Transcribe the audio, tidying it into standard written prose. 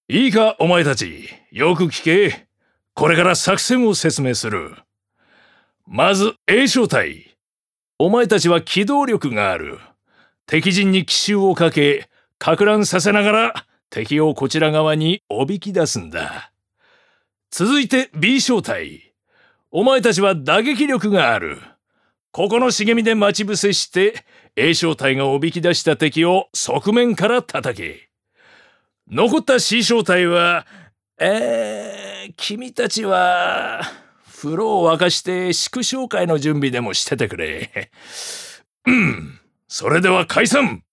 いいか、お前たち。よく聞け。これから作戦を説明する。まず A 小隊。お前たちは機動力がある。敵陣に奇襲をかけ、撹乱させながら敵をこちら側におびき出すんだ。続いて B 小隊。お前たちは打撃力がある。ここの茂みで待ち伏せして A 小隊がおびき出した敵を側面から叩け。残った C 小隊は、君たちは風呂を沸かして祝勝会の準備でもしててくれ。それでは解散。